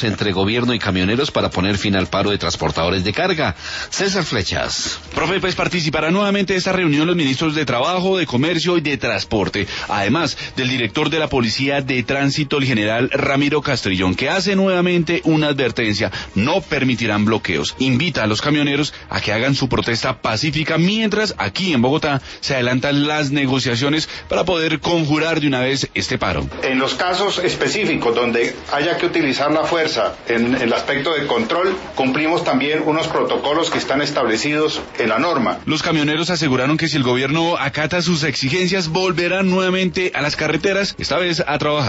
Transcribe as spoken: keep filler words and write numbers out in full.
entre gobierno y camioneros para poner fin al paro de transportadores de carga. César Flechas. Profe, pues participarán nuevamente de esta reunión los ministros de Trabajo, de Comercio y de Transporte, además del director de la Policía de Tránsito, el general Ramiro Castrillón, que hace nuevamente una advertencia: no permitirán bloqueos. Invita a los camioneros a que hagan su protesta pacífica, mientras aquí en Bogotá se adelantan las negociaciones para poder conjurar de una vez este paro. En los casos específicos donde haya que utilizar la fuerza en el aspecto de control, cumplimos también unos protocolos que están establecidos en la norma. Los camioneros aseguraron que si el gobierno acata sus exigencias, volverán nuevamente a las carreteras, esta vez a trabajar.